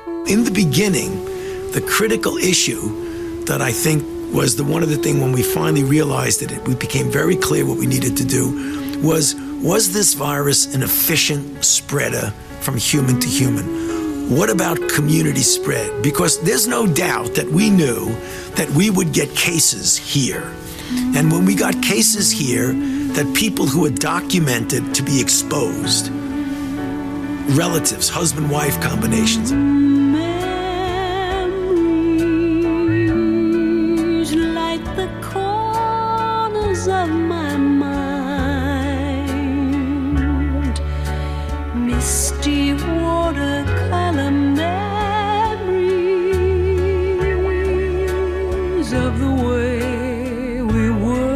In the beginning, the critical issue that I think was one of the things when we finally realized it became very clear what we needed to do was this virus an efficient spreader from human to human? What about community spread? Because there's no doubt that we knew that we would get cases here. And when we got cases here, that people who were documented to be exposed, relatives, husband-wife combinations. Memories light the corners of my mind. Misty watercolor memories of the way we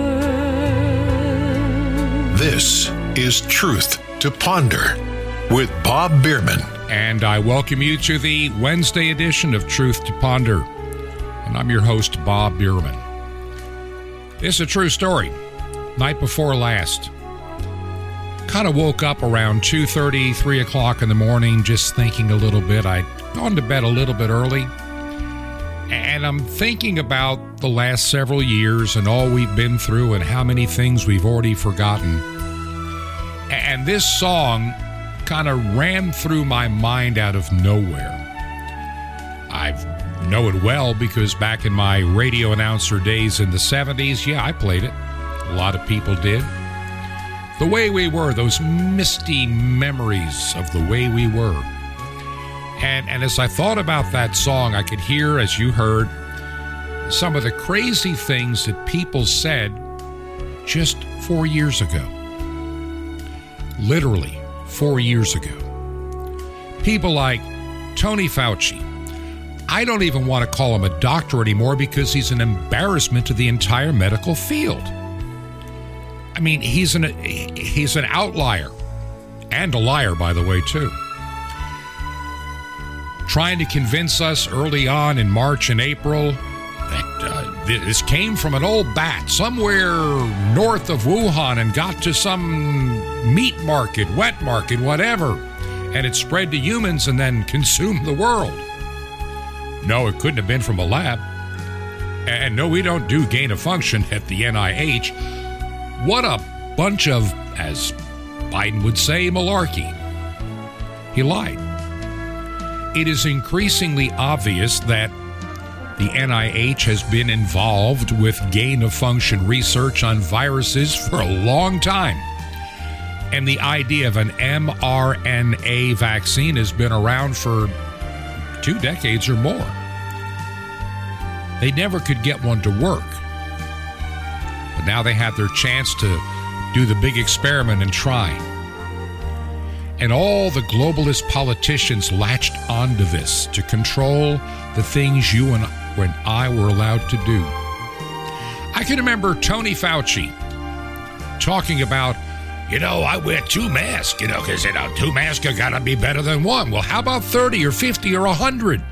were. This is Truth to Ponder with Bob Bierman. And I welcome you to the Wednesday edition of Truth to Ponder. And I'm your host, Bob Bierman. This is a true story. Night before last. Kind of woke up around 2:30, 3 o'clock in the morning, just thinking a little bit. I'd gone to bed a little bit early. And I'm thinking about the last several years and all we've been through and how many things we've already forgotten. And this song kind of ran through my mind out of nowhere. I know it well because back in my radio announcer days in the 70s, I played it. A lot of people did. The way we were, those misty memories of the way we were. And as I thought about that song, I could hear, as you heard, some of the crazy things that people said just 4 years ago. Literally 4 years ago. People like Tony Fauci. I don't even want to call him a doctor anymore because he's an embarrassment to the entire medical field. I mean, he's an outlier and a liar, by the way, too. Trying to convince us early on in March and April that this came from an old bat somewhere north of Wuhan and got to some meat market, wet market, whatever, and it spread to humans and then consumed the world. No, it couldn't have been from a lab. And no, we don't do gain of function at the NIH. What a bunch of, as Biden would say, malarkey. He lied. It is increasingly obvious that the NIH has been involved with gain-of-function research on viruses for a long time. And the idea of an mRNA vaccine has been around for 2 decades or more. They never could get one to work. But now they have their chance to do the big experiment and try. And all the globalist politicians latched onto this to control the things you and I were allowed to do. I can remember Tony Fauci talking about, I wear 2 masks, because, 2 masks are got to be better than 1. Well, how about 30 or 50 or 100?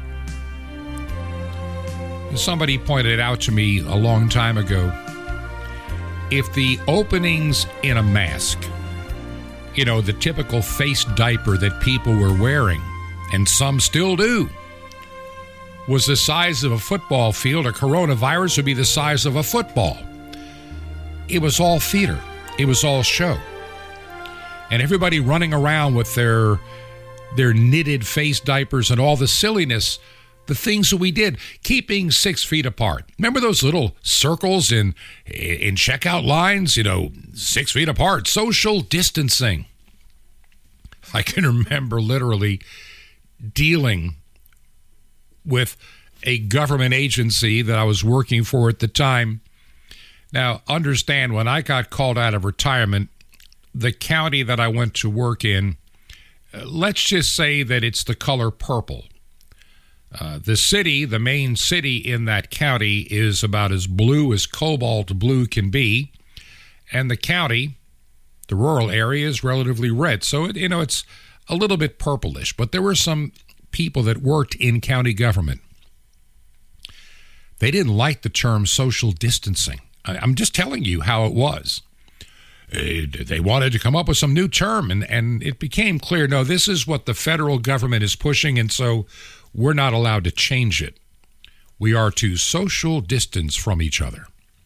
Somebody pointed out to me a long time ago, if the openings in a mask, the typical face diaper that people were wearing, and some still do, was the size of a football field, a coronavirus would be the size of a football. It was all theater. It was all show. And everybody running around with their knitted face diapers and all the silliness, the things that we did, keeping 6 feet apart. Remember those little circles in checkout lines? 6 feet apart, social distancing. I can remember literally dealing with a government agency that I was working for at the time. Now, understand, when I got called out of retirement, the county that I went to work in, let's just say that it's the color purple. The city, the main city in that county, is about as blue as cobalt blue can be. And the county, the rural area, is relatively red. So, it's a little bit purplish. But there were some people that worked in county government. They didn't like the term social distancing. I'm just telling you how it was. They wanted to come up with some new term, and it became clear, no, this is what the federal government is pushing, and so we're not allowed to change it. We are to social distance from each other.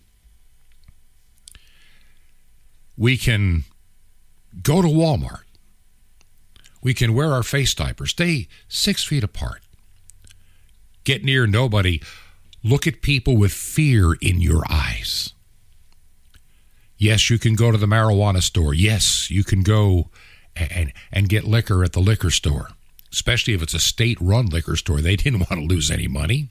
We can go to Walmart. We can wear our face diapers. Stay 6 feet apart. Get near nobody. Look at people with fear in your eyes. Yes, you can go to the marijuana store. Yes, you can go and get liquor at the liquor store, especially if it's a state-run liquor store. They didn't want to lose any money.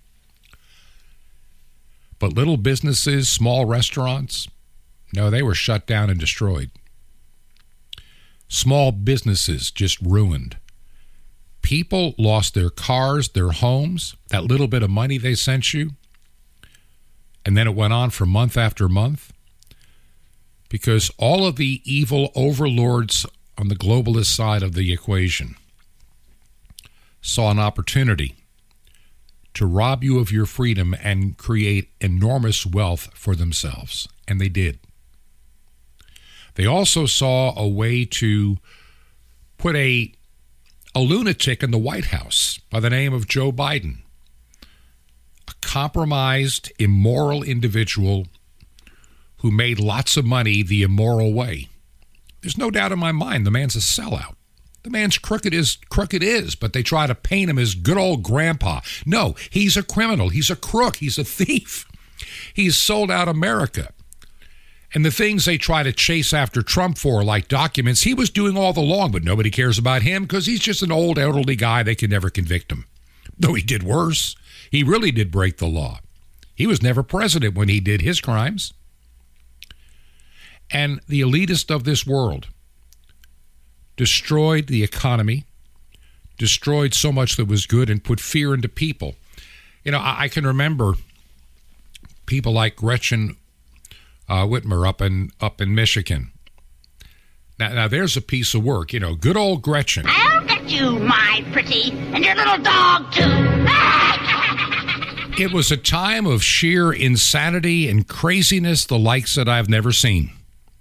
But little businesses, small restaurants, no, they were shut down and destroyed. Small businesses just ruined. People lost their cars, their homes, that little bit of money they sent you. And then it went on for month after month. Because all of the evil overlords on the globalist side of the equation saw an opportunity to rob you of your freedom and create enormous wealth for themselves. And they did. They also saw a way to put a lunatic in the White House by the name of Joe Biden, a compromised, immoral individual who made lots of money the immoral way. There's no doubt in my mind the man's a sellout. The man's crooked is, but they try to paint him as good old grandpa. No, he's a criminal. He's a crook. He's a thief. He's sold out America. And the things they try to chase after Trump for, like documents, he was doing all along, but nobody cares about him because he's just an old, elderly guy. They can never convict him. Though he did worse. He really did break the law. He was never president when he did his crimes. And the elitist of this world destroyed the economy, destroyed so much that was good, and put fear into people. You know, I can remember people like Gretchen Whitmer up in Michigan. Now there's a piece of work. You know, good old Gretchen. I'll get you, my pretty, and your little dog, too. It was a time of sheer insanity and craziness, the likes that I've never seen.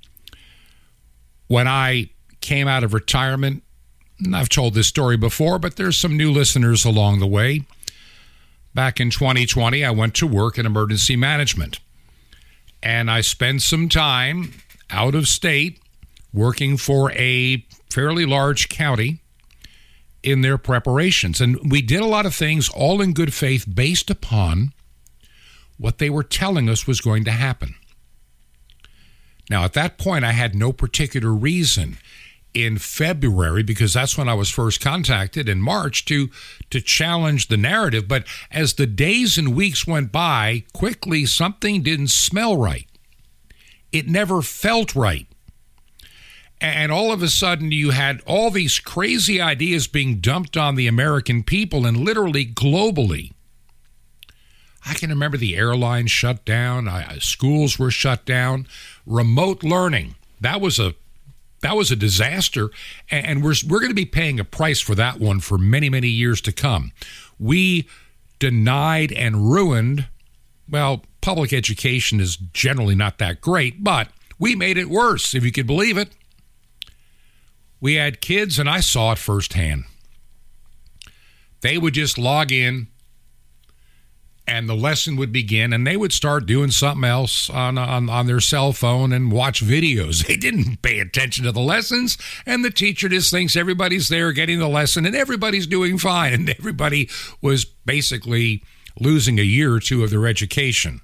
When I came out of retirement, and I've told this story before, but there's some new listeners along the way. Back in 2020, I went to work in emergency management. And I spent some time out of state working for a fairly large county in their preparations. And we did a lot of things all in good faith based upon what they were telling us was going to happen. Now, at that point, I had no particular reason in February, because that's when I was first contacted in March, to challenge the narrative. But as the days and weeks went by, quickly something didn't smell right. It never felt right. And all of a sudden, you had all these crazy ideas being dumped on the American people and literally globally. I can remember the airlines shut down, schools were shut down, remote learning. That was a disaster, and we're going to be paying a price for that one for many, many years to come. We denied and ruined, well, public education is generally not that great, but we made it worse, if you could believe it. We had kids, and I saw it firsthand. They would just log in, and the lesson would begin, and they would start doing something else on their cell phone and watch videos. They didn't pay attention to the lessons, and the teacher just thinks everybody's there getting the lesson, and everybody's doing fine, and everybody was basically losing a year or two of their education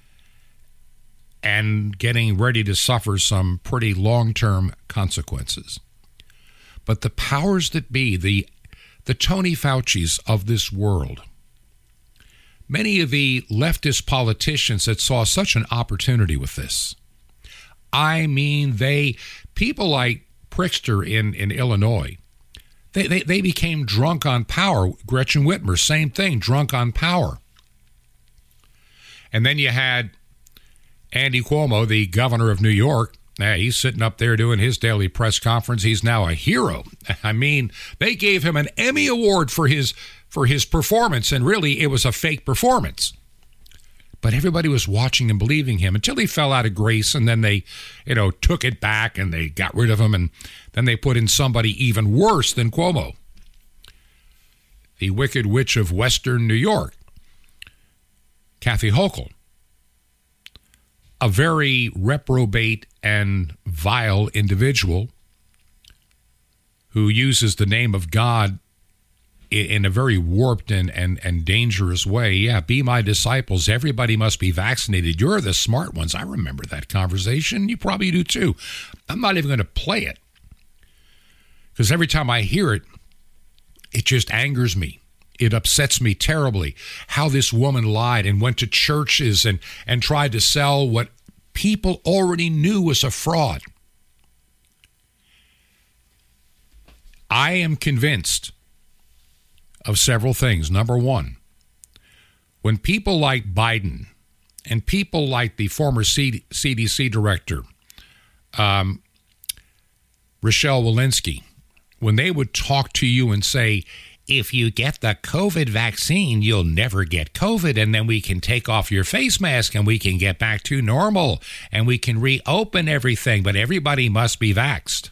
and getting ready to suffer some pretty long-term consequences. But the powers that be, the Tony Faucis of this world, many of the leftist politicians that saw such an opportunity with this. I mean, people like Pritzker in Illinois, they became drunk on power. Gretchen Whitmer, same thing, drunk on power. And then you had Andy Cuomo, the governor of New York. He's sitting up there doing his daily press conference. He's now a hero. I mean, they gave him an Emmy Award for his performance, and really it was a fake performance. But everybody was watching and believing him until he fell out of grace, and then they, took it back and they got rid of him, and then they put in somebody even worse than Cuomo. the Wicked Witch of Western New York, Kathy Hochul, a very reprobate and vile individual who uses the name of God in a very warped and dangerous way. Yeah, be my disciples. Everybody must be vaccinated. You're the smart ones. I remember that conversation. You probably do too. I'm not even going to play it because every time I hear it, it just angers me. It upsets me terribly how this woman lied and went to churches and tried to sell what people already knew was a fraud. I am convinced of several things. Number one, when people like Biden and people like the former CDC director, Rochelle Walensky, when they would talk to you and say, if you get the COVID vaccine, you'll never get COVID, and then we can take off your face mask and we can get back to normal and we can reopen everything, but everybody must be vaxxed.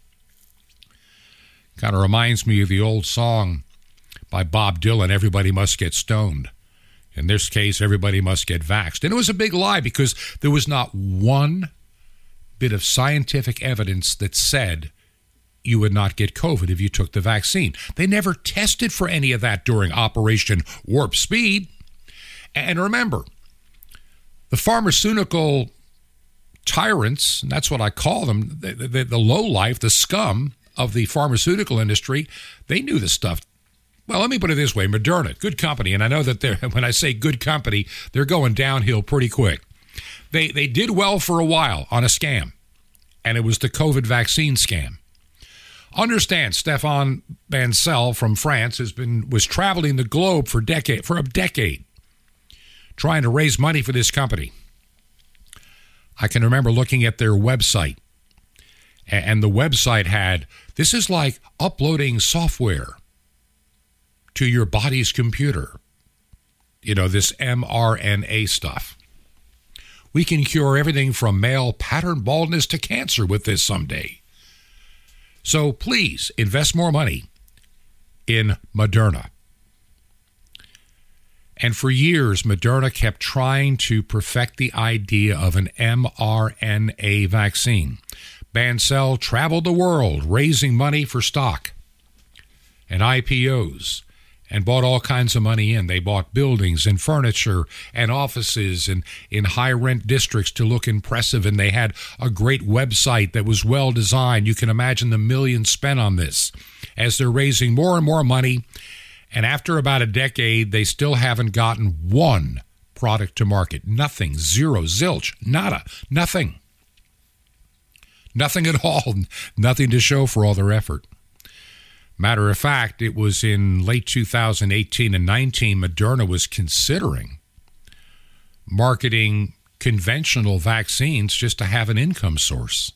Kind of reminds me of the old song by Bob Dylan, Everybody Must Get Stoned. In this case, everybody must get vaxxed. And it was a big lie because there was not one bit of scientific evidence that said you would not get COVID if you took the vaccine. They never tested for any of that during Operation Warp Speed. And remember, the pharmaceutical tyrants, and that's what I call them, the lowlife, the scum of the pharmaceutical industry, they knew this stuff. Well, let me put it this way. Moderna, good company, and I know that when I say good company, they're going downhill pretty quick. They did well for a while on a scam, and it was the COVID vaccine scam. Understand, Stéphane Bancel from France was traveling the globe for a decade, trying to raise money for this company. I can remember looking at their website, and the website had, this is like uploading software to your body's computer. You know, this mRNA stuff. We can cure everything from male pattern baldness to cancer with this someday. So please invest more money in Moderna. And for years, Moderna kept trying to perfect the idea of an mRNA vaccine. Bancel traveled the world raising money for stock and IPOs and bought all kinds of money in. They bought buildings and furniture and offices and in high-rent districts to look impressive, and they had a great website that was well-designed. You can imagine the millions spent on this as they're raising more and more money, and after about a decade, they still haven't gotten one product to market. Nothing, zero, zilch, nada, nothing. Nothing at all, nothing to show for all their effort. Matter of fact, it was in late 2018 and 19, Moderna was considering marketing conventional vaccines just to have an income source.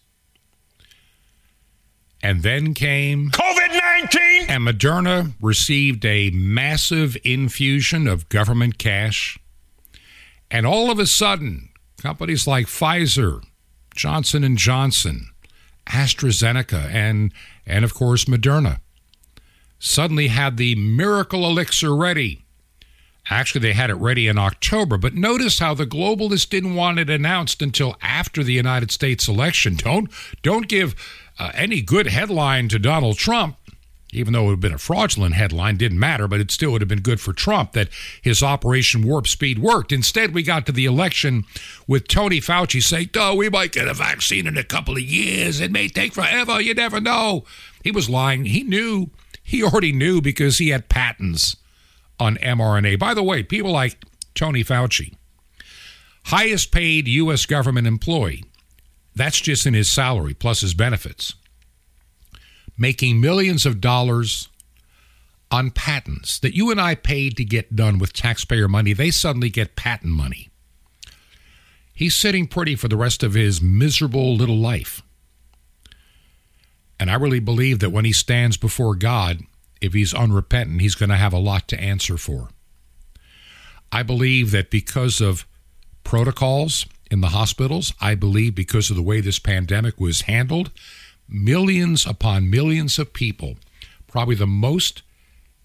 And then came COVID-19, and Moderna received a massive infusion of government cash. And all of a sudden, companies like Pfizer, Johnson & Johnson, AstraZeneca, and of course, Moderna suddenly had the miracle elixir ready. Actually, they had it ready in October, but notice how the globalists didn't want it announced until after the United States election. Don't give any good headline to Donald Trump, even though it would have been a fraudulent headline, didn't matter, but it still would have been good for Trump that his Operation Warp Speed worked. Instead, we got to the election with Tony Fauci saying, oh, we might get a vaccine in a couple of years. It may take forever. You never know. He was lying. He already knew because he had patents on mRNA. By the way, people like Tony Fauci, highest paid U.S. government employee, that's just in his salary plus his benefits, making millions of dollars on patents that you and I paid to get done with taxpayer money. They suddenly get patent money. He's sitting pretty for the rest of his miserable little life. And I really believe that when he stands before God, if he's unrepentant, he's going to have a lot to answer for. I believe that because of protocols in the hospitals, I believe because of the way this pandemic was handled, millions upon millions of people, probably the most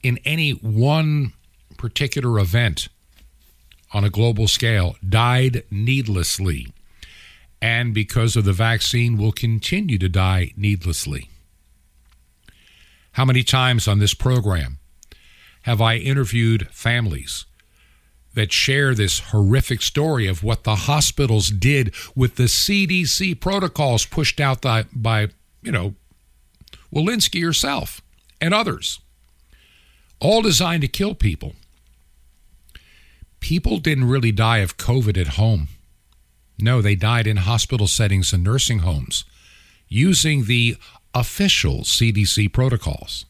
in any one particular event on a global scale died needlessly, and because of the vaccine will continue to die needlessly. How many times on this program have I interviewed families that share this horrific story of what the hospitals did with the CDC protocols pushed out by Walensky herself and others, all designed to kill people. People didn't really die of COVID at home. No, they died in hospital settings and nursing homes using the official CDC protocols.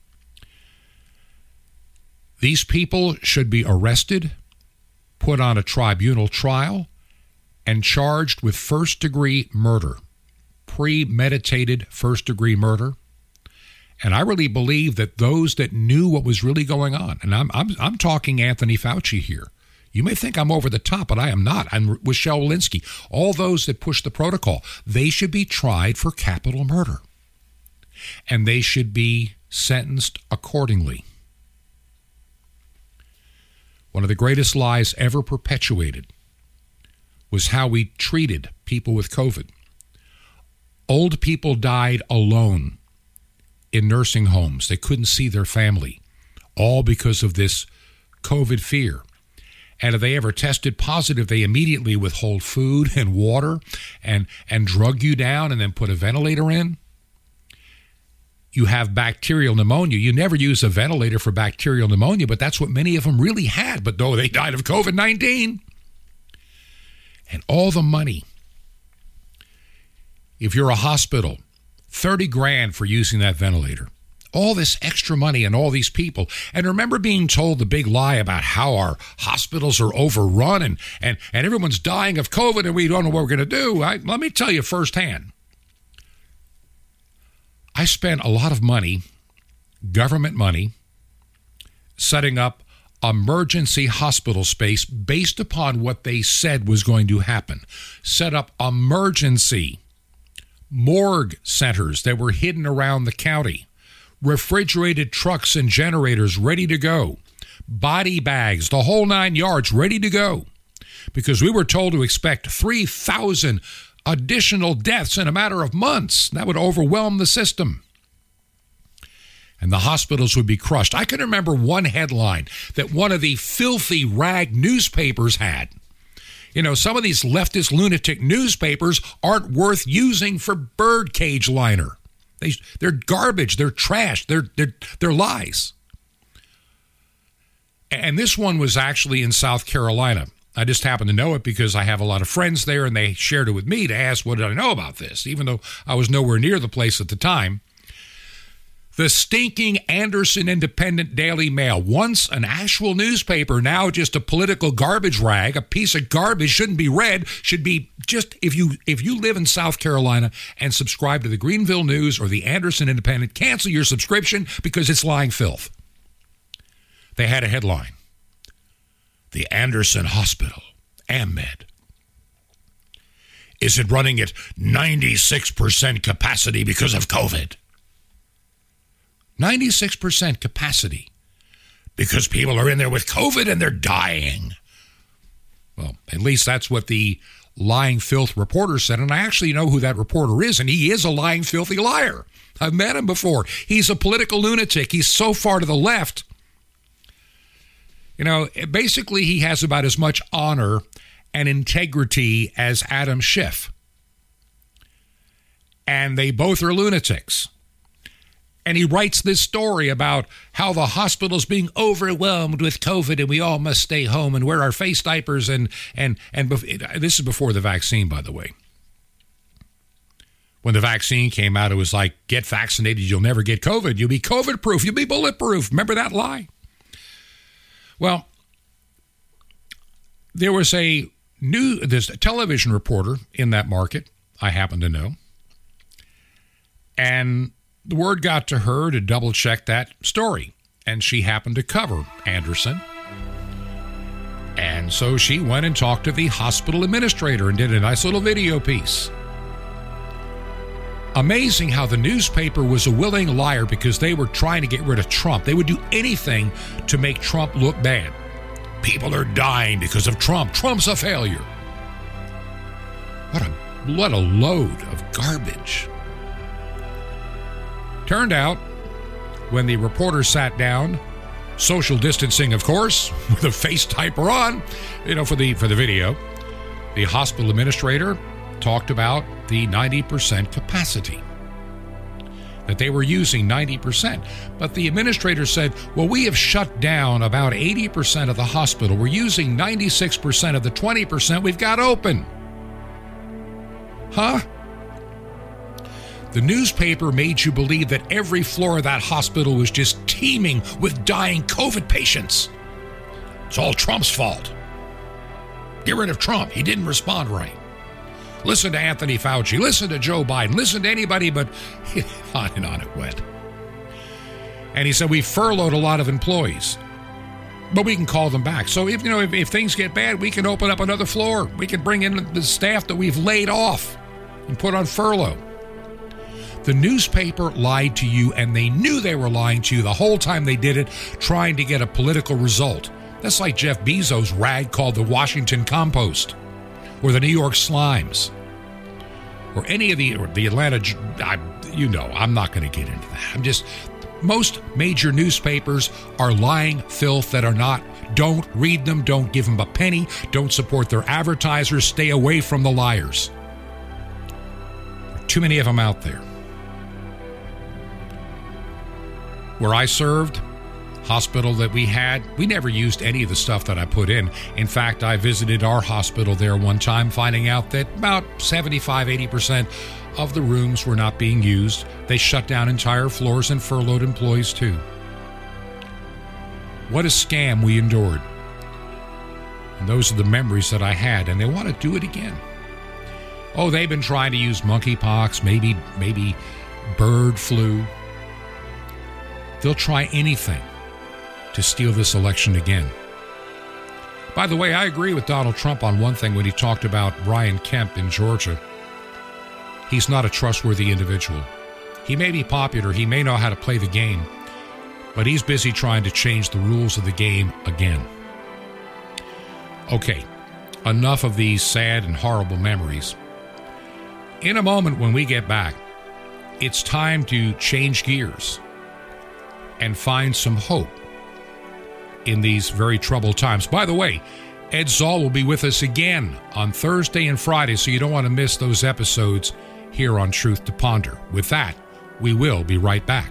These people should be arrested, put on a tribunal trial, and charged with first-degree murder, premeditated first-degree murder. And I really believe that those that knew what was really going on, and I'm talking Anthony Fauci here. You may think I'm over the top, but I am not. I'm Michelle Walensky. All those that push the protocol, they should be tried for capital murder. And they should be sentenced accordingly. One of the greatest lies ever perpetuated was how we treated people with COVID. Old people died alone in nursing homes. They couldn't see their family, all because of this COVID fear. And if they ever tested positive, they immediately withhold food and water and drug you down and then put a ventilator in. You have bacterial pneumonia. You never use a ventilator for bacterial pneumonia, but that's what many of them really had. But no, they died of COVID-19. And all the money. If you're a hospital, $30,000 for using that ventilator. All this extra money and all these people. And remember being told the big lie about how our hospitals are overrun and everyone's dying of COVID and we don't know what we're going to do. Let me tell you firsthand. I spent a lot of money, government money, setting up emergency hospital space based upon what they said was going to happen. Set up emergency morgue centers that were hidden around the county. Refrigerated trucks and generators ready to go. Body bags, the whole 9 yards ready to go. Because we were told to expect 3,000 additional deaths in a matter of months. That would overwhelm the system. And the hospitals would be crushed. I can remember one headline that one of the filthy rag newspapers had. You know, some of these leftist lunatic newspapers aren't worth using for birdcage liner. They're garbage. They're trash. They're lies. And this one was actually in South Carolina. I just happen to know it because I have a lot of friends there, and they shared it with me to ask what did I know about this, even though I was nowhere near the place at the time. The stinking Anderson Independent Daily Mail, once an actual newspaper, now just a political garbage rag, a piece of garbage, shouldn't be read, should be just, if you live in South Carolina and subscribe to the Greenville News or the Anderson Independent, cancel your subscription because it's lying filth. They had a headline. The Anderson Hospital, AmMed. Is it running at 96% capacity because of COVID? 96% capacity because people are in there with COVID and they're dying. Well, at least that's what the lying filth reporter said, and I actually know who that reporter is, and he is a lying, filthy liar. I've met him before. He's a political lunatic. He's so far to the left. You know, basically he has about as much honor and integrity as Adam Schiff. And they both are lunatics. And he writes this story about how the hospital's being overwhelmed with COVID and we all must stay home and wear our face diapers. And this is before the vaccine, by the way. When the vaccine came out, it was like, get vaccinated, you'll never get COVID. You'll be COVID-proof. You'll be bulletproof. Remember that lie? Well, there's a television reporter in that market, I happen to know. And the word got to her to double check that story. And she happened to cover Anderson. And so she went and talked to the hospital administrator and did a nice little video piece. Amazing how the newspaper was a willing liar because they were trying to get rid of Trump. They would do anything to make Trump look bad. People are dying because of Trump. Trump's a failure. What a load of garbage. Turned out, when the reporter sat down, social distancing, of course, with a face diaper on, for the video, the hospital administrator talked about the 90% capacity, that they were using 90%. But the administrator said, well, we have shut down about 80% of the hospital. We're using 96% of the 20% we've got open. Huh? The newspaper made you believe that every floor of that hospital was just teeming with dying COVID patients. It's all Trump's fault. Get rid of Trump. He didn't respond right. Listen to Anthony Fauci. Listen to Joe Biden. Listen to anybody but... on and on it went. And he said, we furloughed a lot of employees, but we can call them back. So if things get bad, we can open up another floor. We can bring in the staff that we've laid off and put on furlough. The newspaper lied to you, and they knew they were lying to you the whole time they did it, trying to get a political result. That's like Jeff Bezos' rag called the Washington Compost, or the New York Slimes, or any of the Atlanta, I'm not going to get into that. Most major newspapers are lying filth that are not. Don't read them. Don't give them a penny. Don't support their advertisers. Stay away from the liars. There are too many of them out there. Where I served, hospital that we had, we never used any of the stuff that I put in. In fact, I visited our hospital there one time, finding out that about 75-80% of the rooms were not being used. They shut down entire floors and furloughed employees too. What a scam we endured. And those are the memories that I had, and they want to do it again. Oh, they've been trying to use monkeypox, maybe bird flu. They'll try anything to steal this election again. By the way, I agree with Donald Trump on one thing when he talked about Brian Kemp in Georgia. He's not a trustworthy individual. He may be popular, he may know how to play the game, but he's busy trying to change the rules of the game again. Okay, enough of these sad and horrible memories. In a moment when we get back, it's time to change gears and find some hope in these very troubled times. By the way, Ed Zoll will be with us again on Thursday and Friday, so you don't want to miss those episodes here on Truth to Ponder. With that, we will be right back.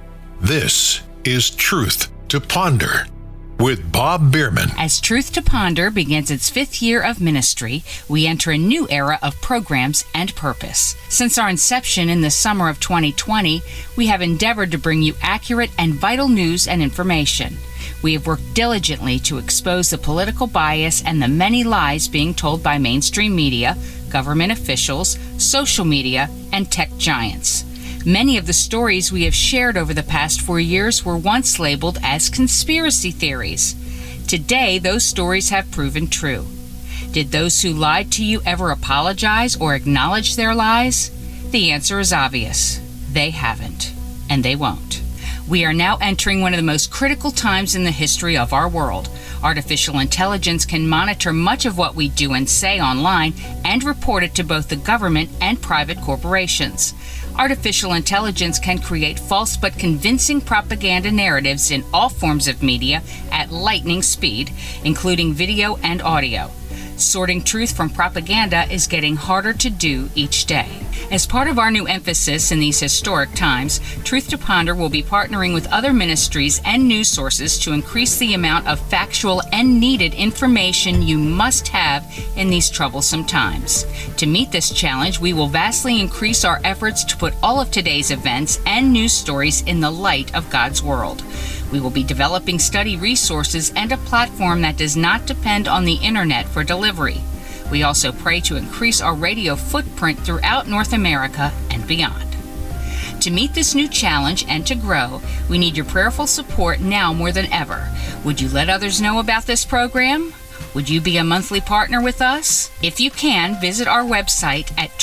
This is Truth to Ponder with Bob Bierman. As Truth to Ponder begins its 5th year of ministry, we enter a new era of programs and purpose. Since our inception in the summer of 2020, we have endeavored to bring you accurate and vital news and information. We have worked diligently to expose the political bias and the many lies being told by mainstream media, government officials, social media, and tech giants. Many of the stories we have shared over the past 4 years were once labeled as conspiracy theories. Today, those stories have proven true. Did those who lied to you ever apologize or acknowledge their lies? The answer is obvious. They haven't, and they won't. We are now entering one of the most critical times in the history of our world. Artificial intelligence can monitor much of what we do and say online and report it to both the government and private corporations. Artificial intelligence can create false but convincing propaganda narratives in all forms of media at lightning speed, including video and audio. Sorting truth from propaganda is getting harder to do each day. As part of our new emphasis in these historic times, Truth to Ponder will be partnering with other ministries and news sources to increase the amount of factual and needed information you must have in these troublesome times. To meet this challenge, we will vastly increase our efforts to put all of today's events and news stories in the light of God's world. We will be developing study resources and a platform that does not depend on the internet for delivery. We also pray to increase our radio footprint throughout North America and beyond. To meet this new challenge and to grow, we need your prayerful support now more than ever. Would you let others know about this program? Would you be a monthly partner with us? If you can, visit our website at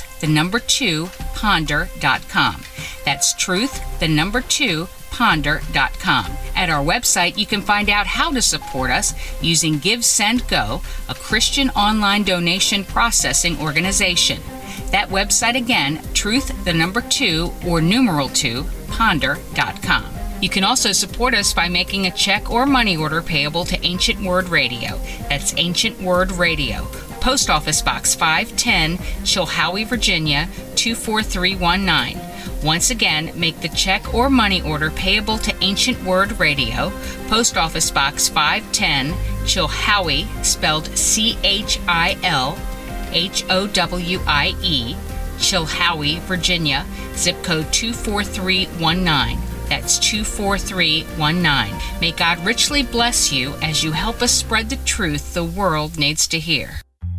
truth2ponder.com. That's truth2ponder.com. At our website, you can find out how to support us using Give, Send, Go, a Christian online donation processing organization. That website again, truth2ponder.com. You can also support us by making a check or money order payable to Ancient Word Radio. That's Ancient Word Radio. Post Office Box 510, Chilhowie, Virginia, 24319. Once again, make the check or money order payable to Ancient Word Radio. Post Office Box 510, Chilhowie, spelled Chilhowie, Chilhowie, Virginia, zip code 24319. That's 24319. May God richly bless you as you help us spread the truth the world needs to hear.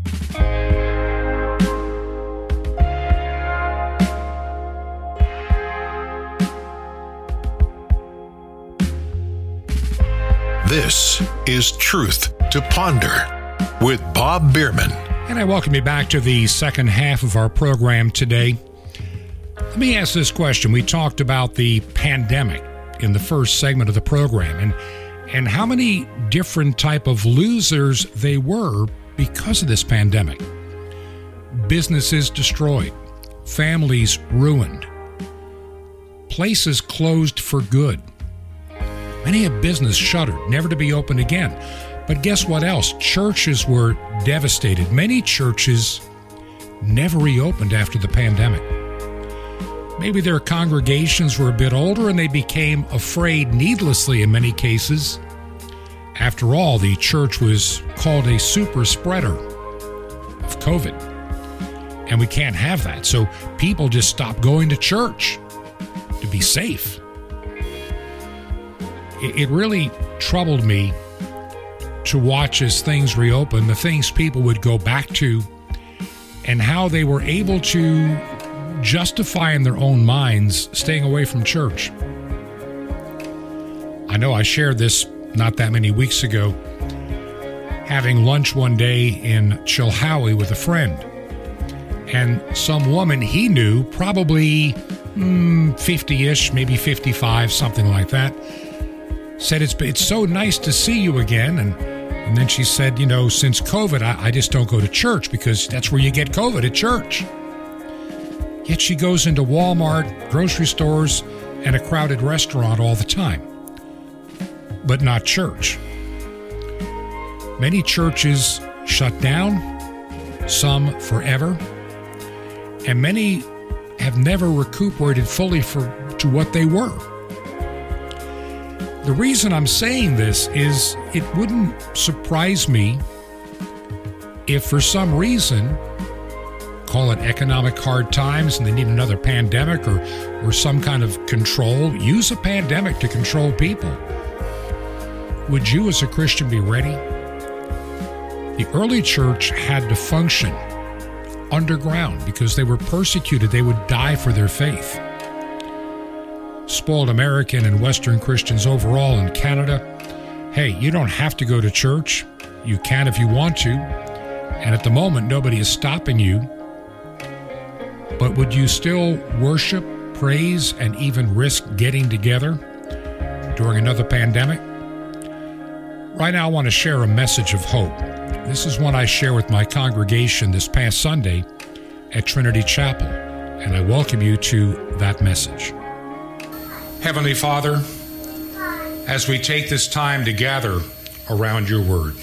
This is Truth to Ponder with Bob Bierman. And I welcome you back to the second half of our program today. Let me ask this question. We talked about the pandemic in the first segment of the program and how many different type of losers they were because of this pandemic. Businesses destroyed, families ruined, places closed for good. Many a business shuttered, never to be opened again. But guess what else? Churches were devastated. Many churches never reopened after the pandemic. Maybe their congregations were a bit older and they became afraid needlessly in many cases. After all, the church was called a super spreader of COVID. And we can't have that. So people just stopped going to church to be safe. It really troubled me to watch as things reopened, the things people would go back to, and how they were able to justify in their own minds staying away from church. I know I shared this not that many weeks ago, having lunch one day in Chilhowie with a friend. And some woman he knew, probably 50-ish, maybe 55, something like that, said, it's so nice to see you again. And then she said, since COVID, I just don't go to church because that's where you get COVID, at church. Yet she goes into Walmart, grocery stores, and a crowded restaurant all the time. But not church. Many churches shut down, some forever, and many have never recuperated fully to what they were. The reason I'm saying this is it wouldn't surprise me if for some reason, call it economic hard times and they need another pandemic or some kind of control, use a pandemic to control people. Would you as a Christian be ready? The early church had to function underground because they were persecuted. They would die for their faith. Spoiled American and Western Christians overall in Canada, hey, you don't have to go to church. You can if you want to. And at the moment, nobody is stopping you. But would you still worship, praise, and even risk getting together during another pandemic? Right now, I want to share a message of hope. This is one I share with my congregation this past Sunday at Trinity Chapel, and I welcome you to that message. Heavenly Father, as we take this time to gather around your word,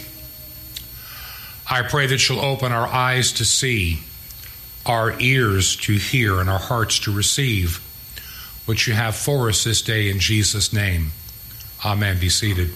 I pray that you'll open our eyes to see, our ears to hear, and our hearts to receive what you have for us this day in Jesus' name. Amen. Be seated.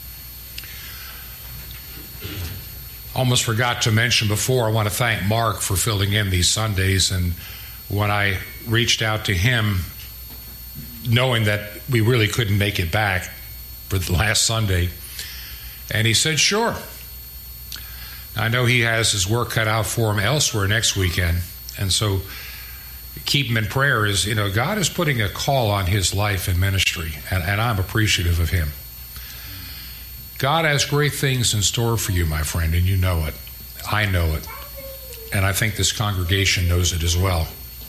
Almost forgot to mention before, I want to thank Mark for filling in these Sundays. And when I reached out to him, knowing that we really couldn't make it back for the last Sunday, and he said, sure. I know he has his work cut out for him elsewhere next weekend, and so keep him in prayer. God is putting a call on his life and ministry, and I'm appreciative of him. God has great things in store for you, my friend, and you know it. I know it. And I think this congregation knows it as well.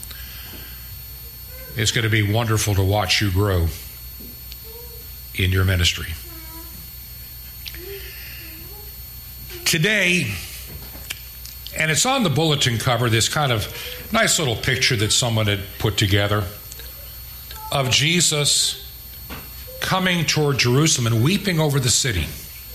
It's going to be wonderful to watch you grow in your ministry. Today, and it's on the bulletin cover, this kind of nice little picture that someone had put together of Jesus coming toward Jerusalem and weeping over the city.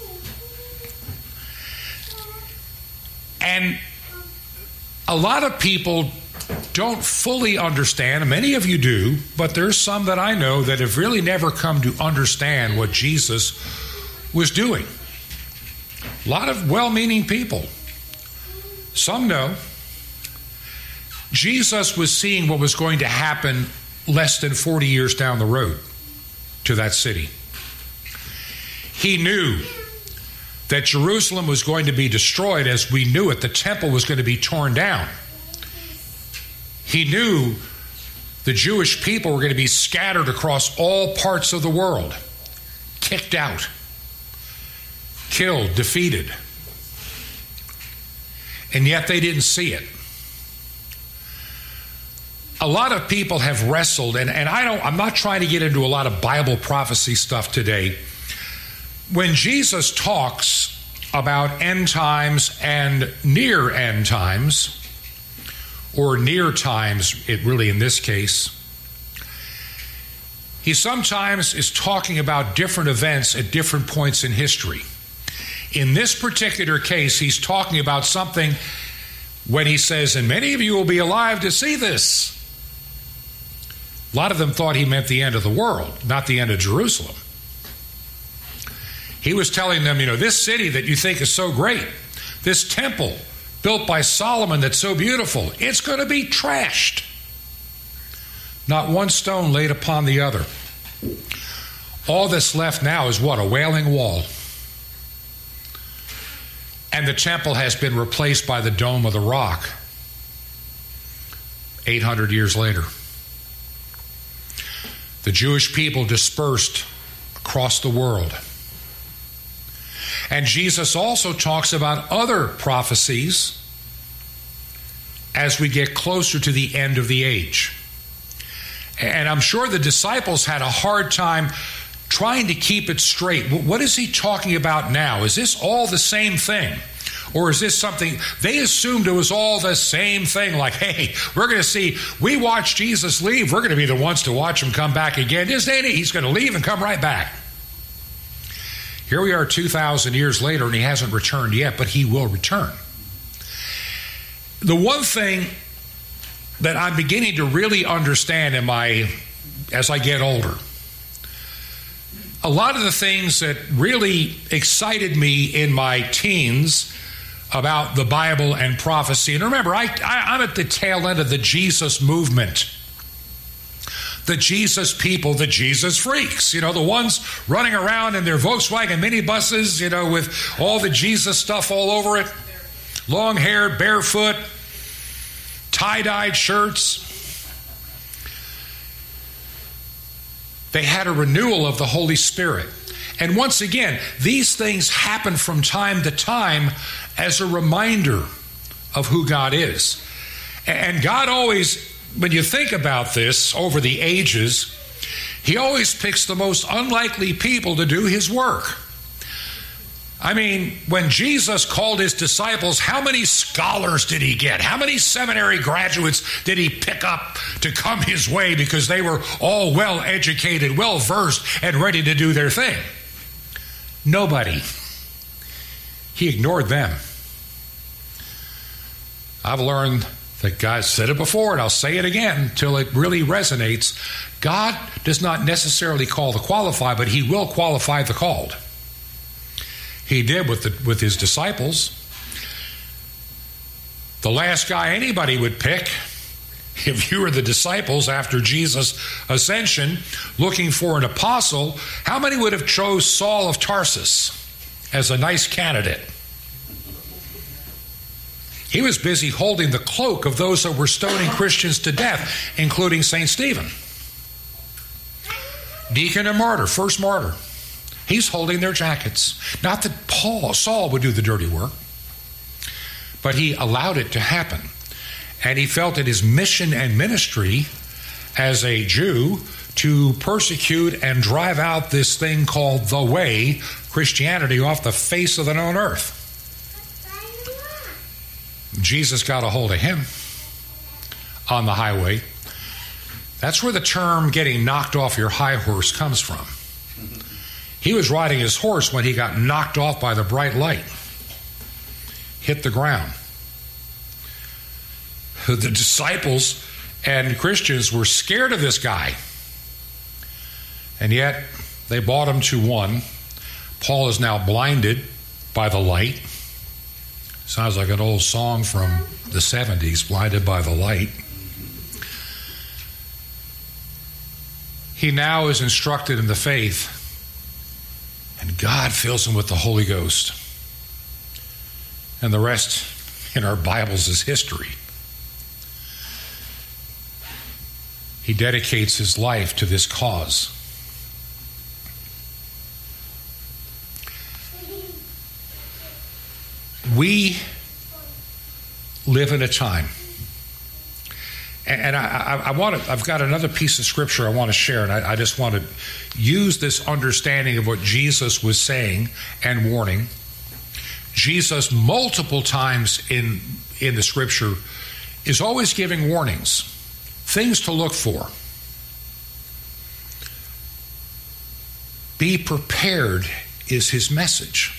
And a lot of people don't fully understand, and many of you do, but there's some that I know that have really never come to understand what Jesus was doing. A lot of well-meaning people. Some know. Jesus was seeing what was going to happen less than 40 years down the road to that city. He knew that Jerusalem was going to be destroyed as we knew it. The temple was going to be torn down. He knew the Jewish people were going to be scattered across all parts of the world, kicked out, killed, defeated. And yet they didn't see it. A lot of people have wrestled, and I'm not trying to get into a lot of Bible prophecy stuff today. When Jesus talks about end times and near end times, or near times, it really in this case, he sometimes is talking about different events at different points in history. In this particular case, he's talking about something when he says, and many of you will be alive to see this. A lot of them thought he meant the end of the world, not the end of Jerusalem. He was telling them, this city that you think is so great, this temple built by Solomon that's so beautiful, it's going to be trashed. Not one stone laid upon the other. All that's left now is what? A Wailing Wall. And the temple has been replaced by the Dome of the Rock 800 years later. The Jewish people dispersed across the world. And Jesus also talks about other prophecies as we get closer to the end of the age. And I'm sure the disciples had a hard time trying to keep it straight. What is he talking about now? Is this all the same thing? Or is this something, they assumed it was all the same thing, like, hey, we're going to see, we watch Jesus leave, we're going to be the ones to watch him come back again. Just ain't it? He's going to leave and come right back. Here we are 2,000 years later, and he hasn't returned yet, but he will return. The one thing that I'm beginning to really understand as I get older, a lot of the things that really excited me in my teens about the Bible and prophecy, and remember, I'm at the tail end of the Jesus movement. The Jesus people, the Jesus freaks, the ones running around in their Volkswagen minibuses, with all the Jesus stuff all over it. Long hair, barefoot, tie-dyed shirts. They had a renewal of the Holy Spirit. And once again, these things happen from time to time as a reminder of who God is. And God always, when you think about this over the ages, he always picks the most unlikely people to do his work. I mean, when Jesus called his disciples, how many scholars did he get? How many seminary graduates did he pick up to come his way because they were all well educated, well versed, and ready to do their thing? Nobody. He ignored them. I've learned that God said it before, and I'll say it again till it really resonates. God does not necessarily call the qualified, but he will qualify the called. He did with his disciples. The last guy anybody would pick, if you were the disciples after Jesus' ascension, looking for an apostle, how many would have chose Saul of Tarsus as a nice candidate? He was busy holding the cloak of those that were stoning Christians to death, including St. Stephen. Deacon and martyr, first martyr. He's holding their jackets. Not that Saul would do the dirty work, but he allowed it to happen. And he felt it his mission and ministry as a Jew to persecute and drive out this thing called the way, Christianity, off the face of the known earth. Jesus got a hold of him on the highway. That's where the term getting knocked off your high horse comes from. He was riding his horse when he got knocked off by the bright light, hit the ground. The disciples and Christians were scared of this guy, and yet they brought him to one. Paul is now blinded by the light. Sounds like an old song from the 70s, Blinded by the Light. He now is instructed in the faith, and God fills him with the Holy Ghost. And the rest in our Bibles is history. He dedicates his life to this cause. We live in a time, and I've got another piece of scripture I want to share, and I just want to use this understanding of what Jesus was saying and warning. Jesus, multiple times in the scripture, is always giving warnings, things to look for. Be prepared is his message.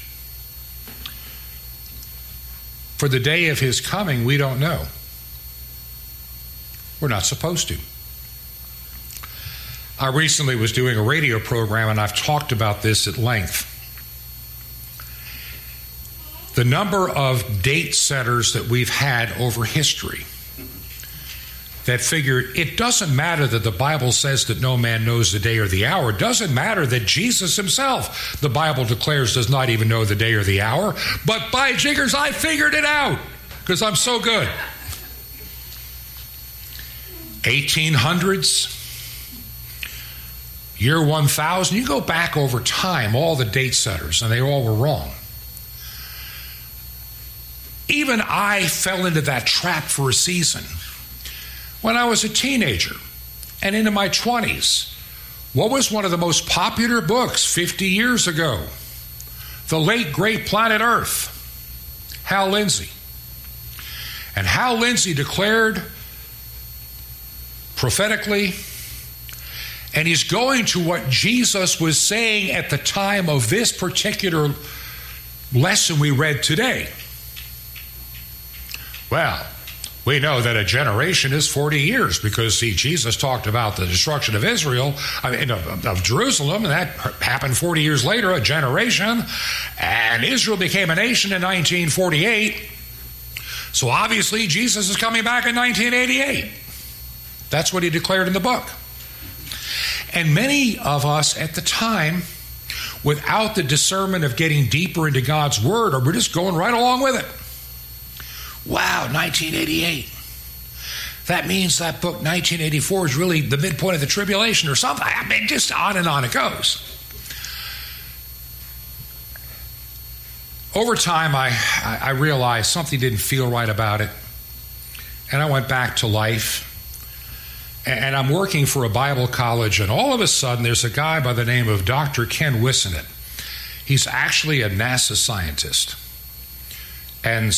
For the day of his coming, we don't know. We're not supposed to. I recently was doing a radio program, and I've talked about this at length. The number of date setters that we've had over history that figured it doesn't matter that the Bible says that no man knows the day or the hour. It doesn't matter that Jesus himself, the Bible declares, does not even know the day or the hour. But by jiggers, I figured it out because I'm so good. 1800s, year 1000. You go back over time, all the date setters, and they all were wrong. Even I fell into that trap for a season. When I was a teenager and into my 20s, what was one of the most popular books 50 years ago? The late, great Planet Earth, Hal Lindsey. And Hal Lindsey declared prophetically, and he's going to what Jesus was saying at the time of this particular lesson we read today. Well, we know that a generation is 40 years because, see, Jesus talked about the destruction of Israel, of Jerusalem, and that happened 40 years later, a generation, and Israel became a nation in 1948. So obviously Jesus is coming back in 1988. That's what he declared in the book. And many of us at the time, without the discernment of getting deeper into God's Word, we're just going right along with it. Wow, 1988. That means that book 1984 is really the midpoint of the tribulation or something. I mean, just on and on it goes. Over time, I realized something didn't feel right about it. And I went back to life. And I'm working for a Bible college, and all of a sudden there's a guy by the name of Dr. Ken Wissenett. He's actually a NASA scientist and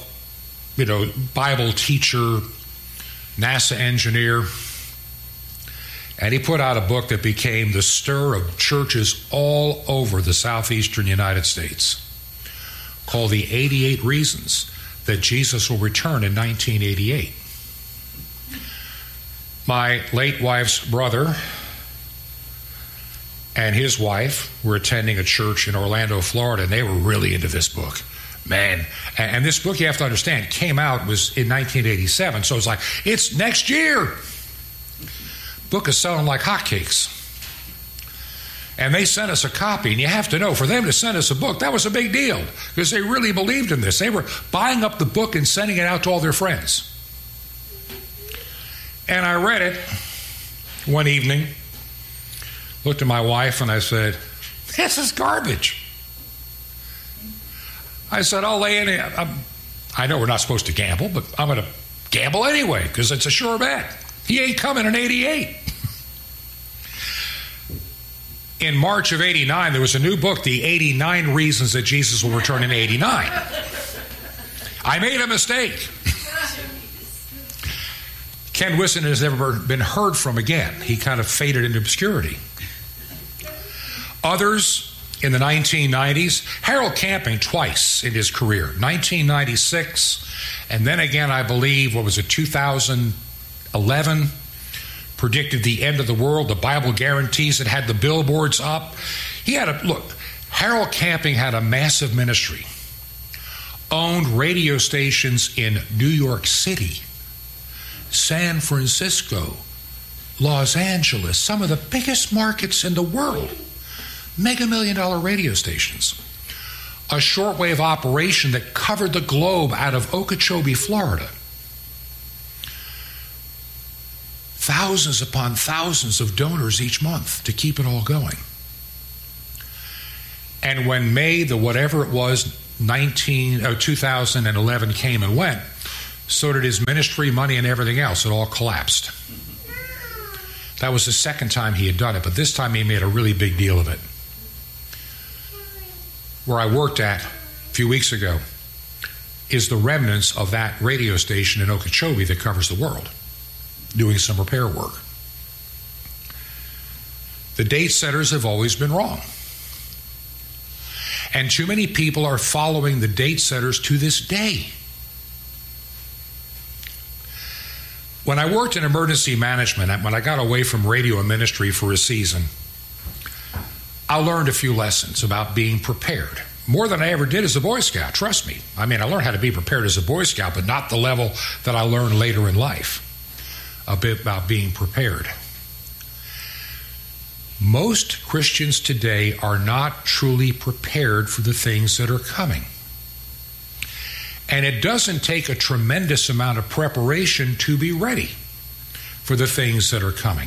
Bible teacher, NASA engineer. And he put out a book that became the stir of churches all over the southeastern United States, called The 88 Reasons That Jesus Will Return in 1988. My late wife's brother and his wife were attending a church in Orlando, Florida, and they were really into this book. Man, and this book, you have to understand, came out, was in 1987, so it's like, it's next year. Book is selling like hotcakes. And they sent us a copy, and you have to know, for them to send us a book, that was a big deal, because they really believed in this. They were buying up the book and sending it out to all their friends. And I read it one evening, looked at my wife, and I said, This is garbage. I said, I'll lay in it. I know we're not supposed to gamble, but I'm going to gamble anyway because it's a sure bet. He ain't coming in 88. In March of 89, there was a new book, The 89 Reasons That Jesus Will Return in 89. I made a mistake. Ken Whissen has never been heard from again. He kind of faded into obscurity. Others in the 1990s, Harold Camping twice in his career, 1996, and then again, I believe, 2011, predicted the end of the world. The Bible guarantees it, had the billboards up. Harold Camping had a massive ministry, owned radio stations in New York City, San Francisco, Los Angeles, some of the biggest markets in the world, mega $1 million radio stations. A shortwave operation that covered the globe out of Okeechobee, Florida. Thousands upon thousands of donors each month to keep it all going. And when May, 2011 came and went, so did his ministry, money, and everything else. It all collapsed. That was the second time he had done it, but this time he made a really big deal of it. Where I worked at a few weeks ago is the remnants of that radio station in Okeechobee that covers the world, doing some repair work. The date setters have always been wrong. And too many people are following the date setters to this day. When I worked in emergency management, when I got away from radio and ministry for a season, I learned a few lessons about being prepared. More than I ever did as a Boy Scout, trust me. I mean, I learned how to be prepared as a Boy Scout, but not the level that I learned later in life. A bit about being prepared. Most Christians today are not truly prepared for the things that are coming. And it doesn't take a tremendous amount of preparation to be ready for the things that are coming.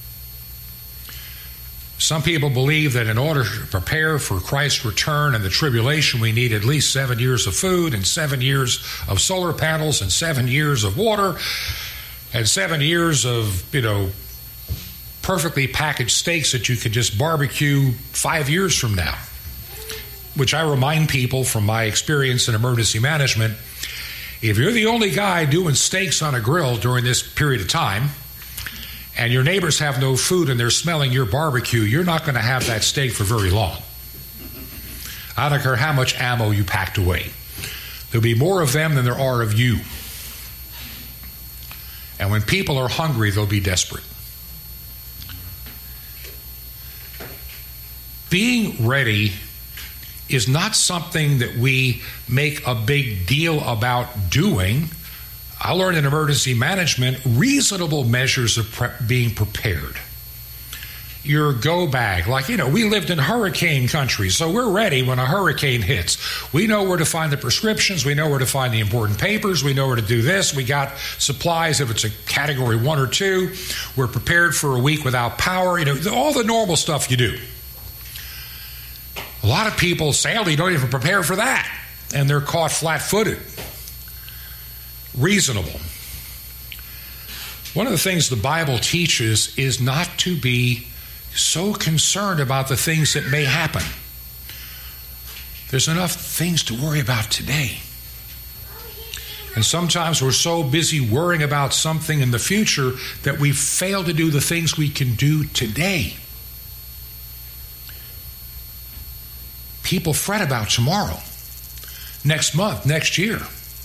Some people believe that in order to prepare for Christ's return and the tribulation, we need at least 7 years of food and 7 years of solar panels and 7 years of water and 7 years of, perfectly packaged steaks that you could just barbecue 5 years from now. Which I remind people from my experience in emergency management, if you're the only guy doing steaks on a grill during this period of time, and your neighbors have no food and they're smelling your barbecue, you're not going to have that steak for very long. I don't care how much ammo you packed away. There'll be more of them than there are of you. And when people are hungry, they'll be desperate. Being ready is not something that we make a big deal about doing. I learned in emergency management reasonable measures of being prepared. Your go bag, we lived in hurricane country, so we're ready when a hurricane hits. We know where to find the prescriptions, we know where to find the important papers, we know where to do this. We got supplies if it's a category 1 or 2. We're prepared for a week without power, all the normal stuff you do. A lot of people, sadly, don't even prepare for that, and they're caught flat-footed. Reasonable. One of the things the Bible teaches is not to be so concerned about the things that may happen. There's enough things to worry about today. And sometimes we're so busy worrying about something in the future that we fail to do the things we can do today. People fret about tomorrow, next month, next year.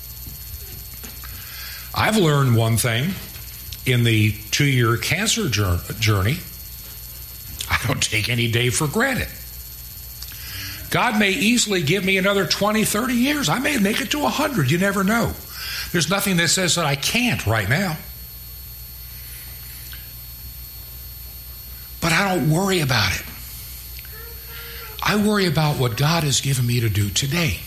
I've learned one thing in the 2-year cancer journey. I don't take any day for granted. God may easily give me another 20, 30 years. I may make it to 100. You never know. There's nothing that says that I can't right now. But I don't worry about it. I worry about what God has given me to do today.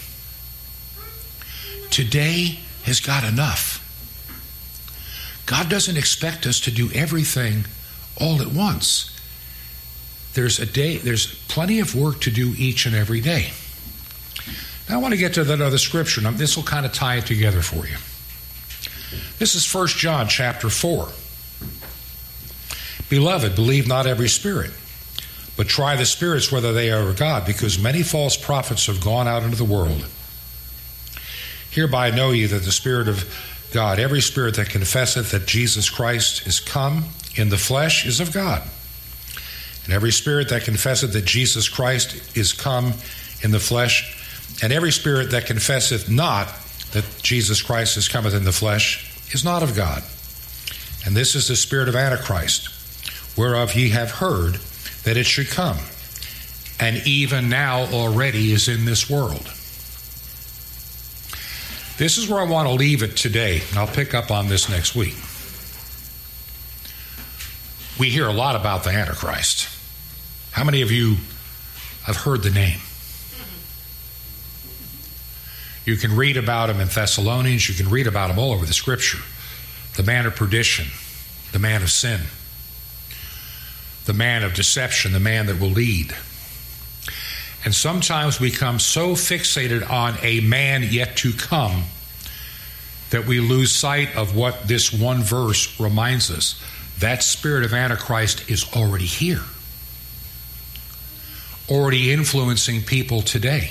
Today has got enough. God doesn't expect us to do everything all at once. there's plenty of work to do each and every day. Now I want to get to that other scripture. Now, this will kind of tie it together for you. This is 1 John chapter 4. Beloved, believe not every spirit, but try the spirits whether they are of God, because many false prophets have gone out into the world. Hereby know ye that the Spirit of God, every spirit that confesseth that Jesus Christ is come in the flesh, is of God. And every spirit that confesseth that Jesus Christ is come in the flesh, and every spirit that confesseth not that Jesus Christ is cometh in the flesh, is not of God. And this is the spirit of Antichrist, whereof ye have heard that it should come, and even now already is in this world. This is where I want to leave it today, and I'll pick up on this next week. We hear a lot about the Antichrist. How many of you have heard the name? You can read about him in Thessalonians. You can read about him all over the Scripture. The man of perdition, the man of sin, the man of deception, the man that will lead. And sometimes we become so fixated on a man yet to come that we lose sight of what this one verse reminds us. That spirit of Antichrist is already here, already influencing people today.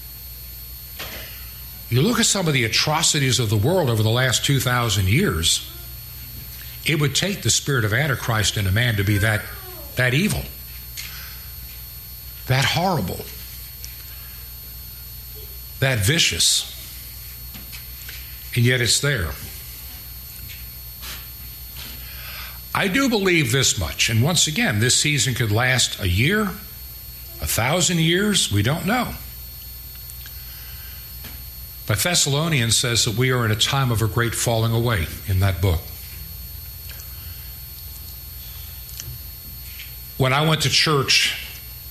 You look at some of the atrocities of the world over the last 2,000 years, it would take the spirit of Antichrist in a man to be that evil, that horrible, that vicious. And yet it's there. I do believe this much, and once again, this season could last a year, 1,000 years, we don't know. But Thessalonians says that we are in a time of a great falling away in that book. When I went to church,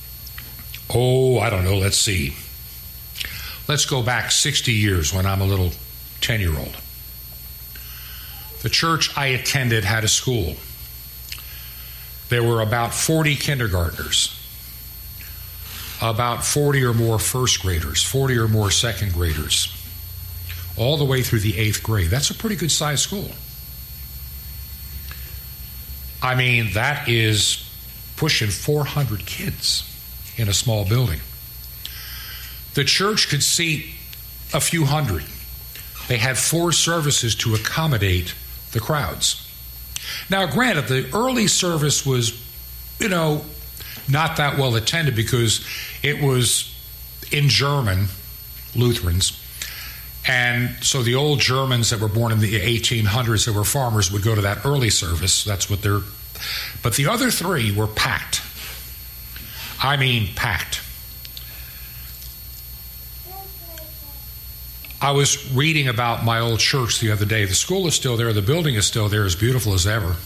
let's see. Let's go back 60 years when I'm a little 10-year-old. The church I attended had a school. There were about 40 kindergartners, about 40 or more first graders, 40 or more second graders, all the way through the 8th grade. That's a pretty good sized school. I mean, that is pushing 400 kids in a small building. The church could seat a few hundred. They had 4 services to accommodate the crowds. Now, granted, the early service was, not that well attended because it was in German, Lutherans. And so the old Germans that were born in the 1800s that were farmers would go to that early service. That's what they're... But the other 3 were packed. I mean packed. I was reading about my old church the other day. The school is still there. The building is still there, as beautiful as ever.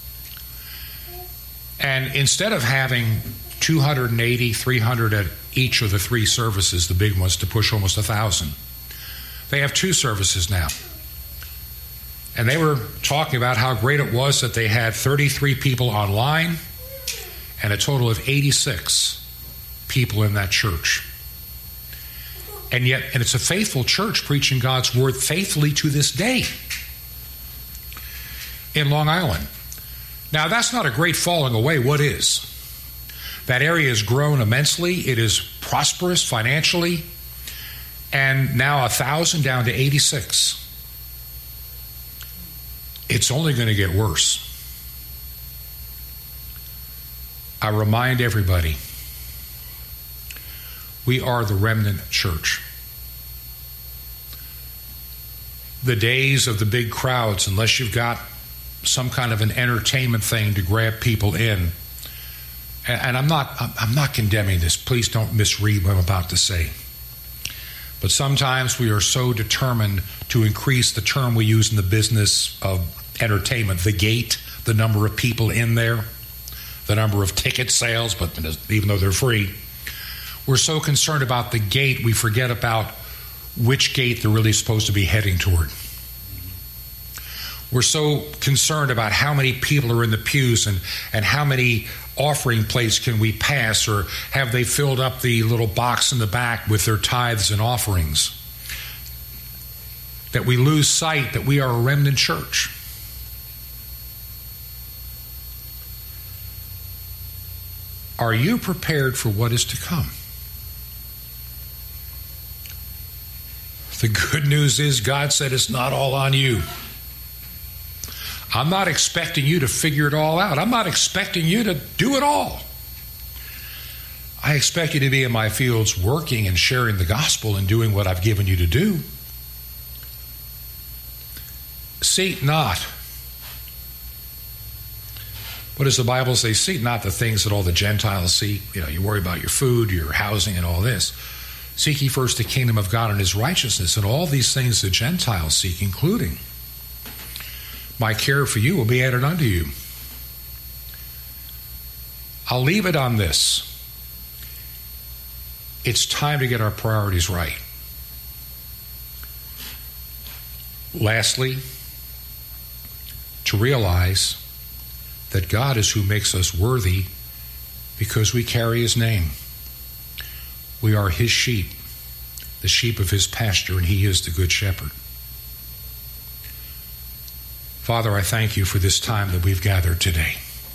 And instead of having 280, 300 at each of the 3 services, the big ones, to push almost 1,000, they have 2 services now. And they were talking about how great it was that they had 33 people online and a total of 86 people in that church. And it's a faithful church preaching God's word faithfully to this day in Long Island. Now, that's not a great falling away. What is? That area has grown immensely. It is prosperous financially. And now 1,000 down to 86. It's only going to get worse. I remind everybody, we are the remnant church. The days of the big crowds, unless you've got some kind of an entertainment thing to grab people in, and I'm not condemning this. Please don't misread what I'm about to say. But sometimes we are so determined to increase the term we use in the business of entertainment, the gate, the number of people in there, the number of ticket sales, but even though they're free, we're so concerned about the gate, we forget about which gate they're really supposed to be heading toward. We're so concerned about how many people are in the pews and how many offering plates can we pass, or have they filled up the little box in the back with their tithes and offerings, that we lose sight that we are a remnant church. Are you prepared for what is to come? The good news is God said it's not all on you. I'm not expecting you to figure it all out. I'm not expecting you to do it all. I expect you to be in my fields working and sharing the gospel and doing what I've given you to do. Seek not. What does the Bible say? Seek not the things that all the Gentiles seek. You worry about your food, your housing, and all this. Seek ye first the kingdom of God and his righteousness, and all these things the Gentiles seek, including my care for you, will be added unto you. I'll leave it on this. It's time to get our priorities right. Lastly, to realize that God is who makes us worthy because we carry his name. We are his sheep, the sheep of his pasture, and he is the good shepherd. Father, I thank you for this time that we've gathered today.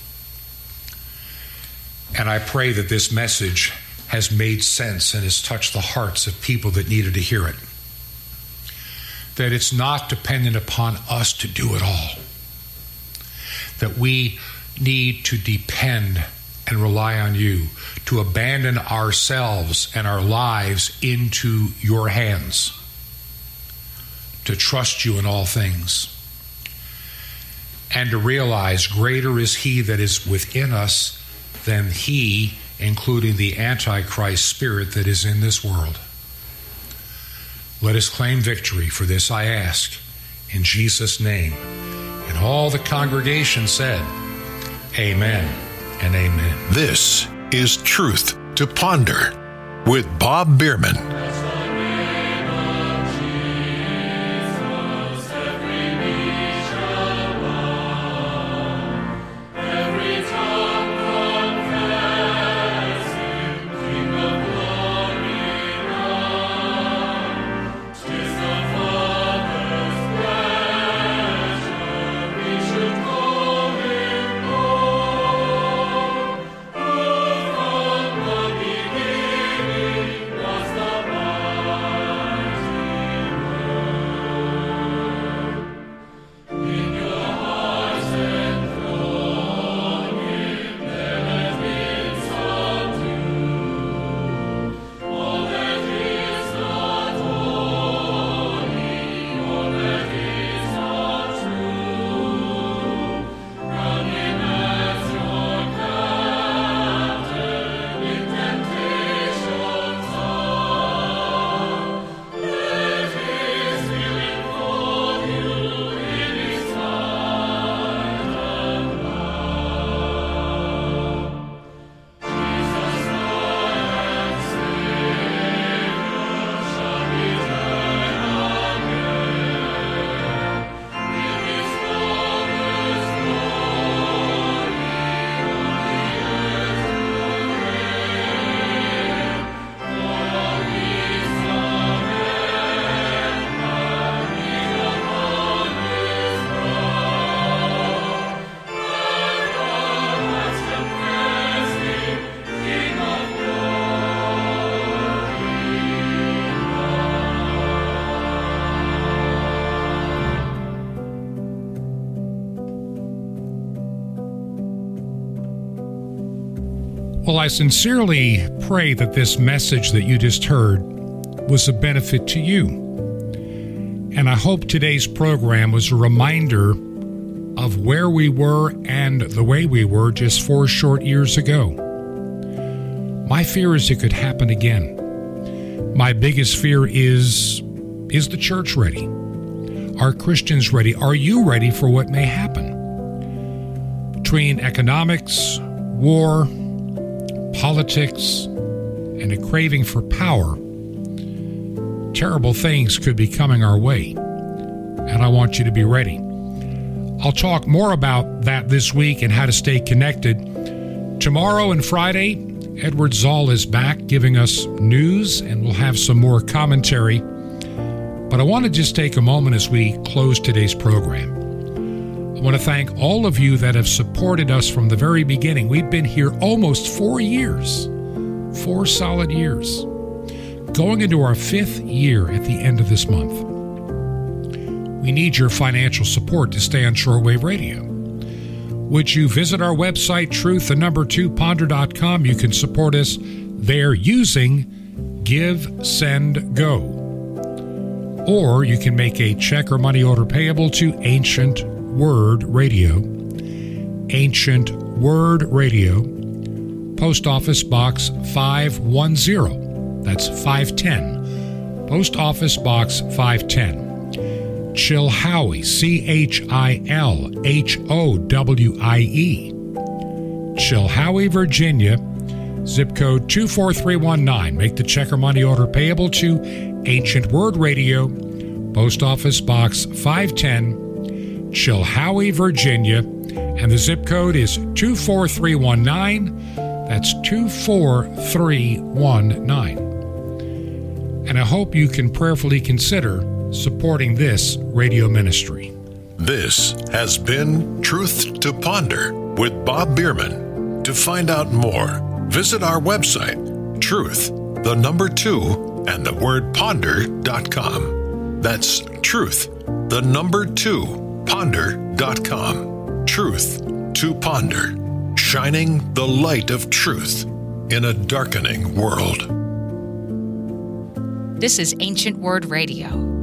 And I pray that this message has made sense and has touched the hearts of people that needed to hear it. That it's not dependent upon us to do it all. That we need to depend and rely on you, to abandon ourselves and our lives into your hands, to trust you in all things, and to realize greater is he that is within us than he, including the Antichrist spirit that is in this world. Let us claim victory. For this I ask in Jesus' name. And all the congregation said, amen and amen. This is Truth to Ponder with Bob Bierman. Well, I sincerely pray that this message that you just heard was a benefit to you. And I hope today's program was a reminder of where we were and the way we were just 4 short years ago. My fear is it could happen again. My biggest fear is the church ready? Are Christians ready? Are you ready for what may happen? Between economics, war, politics, and a craving for power, terrible things could be coming our way, and I want you to be ready. I'll talk more about that this week and how to stay connected. Tomorrow and Friday, Edward Zoll is back giving us news, and we'll have some more commentary. But I want to just take a moment as we close today's program. I want to thank all of you that have supported us from the very beginning. We've been here almost 4 years, 4 solid years, going into our 5th year at the end of this month. We need your financial support to stay on shortwave radio. Would you visit our website, truth2ponder.com? You can support us there using Give, Send, Go. Or you can make a check or money order payable to Ancient Word Radio. Ancient Word Radio, Post Office Box 510. That's 510. Post Office Box 510. Chilhowie, Chilhowie, Chilhowie, Virginia, zip code 24319. Make the check or money order payable to Ancient Word Radio, Post Office Box 510, Chilhowie, Virginia, and the zip code is 24319. That's 24319. And I hope you can prayerfully consider supporting this radio ministry. This has been Truth to Ponder with Bob Bierman. To find out more, visit our website, truth2ponder.com. That's truth2ponder.com. Truth to Ponder, shining the light of truth in a darkening world. This is Ancient Word Radio.